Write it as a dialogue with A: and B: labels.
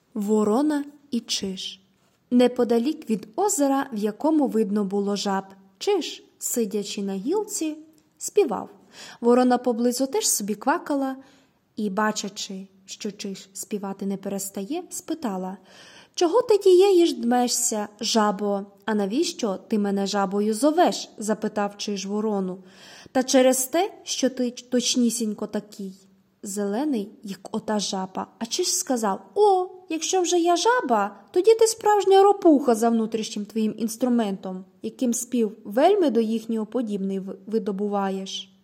A: Ворона і Чиж. Неподалік від озера, в якому видно було жаб, Чиж, сидячи на гілці, співав. Ворона поблизу теж собі квакала і, бачачи, що Чиж співати не перестає, спитала: «Чого ти тієї ж дмешся, жабо? А навіщо ти мене жабою зовеш?» – запитав Чиж ворону. «Та через те, що ти точнісінько такий зелений, як ота жаба». А Чиж сказав: «О, якщо вже я жаба, тоді ти справжня ропуха за внутрішнім твоїм інструментом, яким спів вельми до їхнього подібний видобуваєш».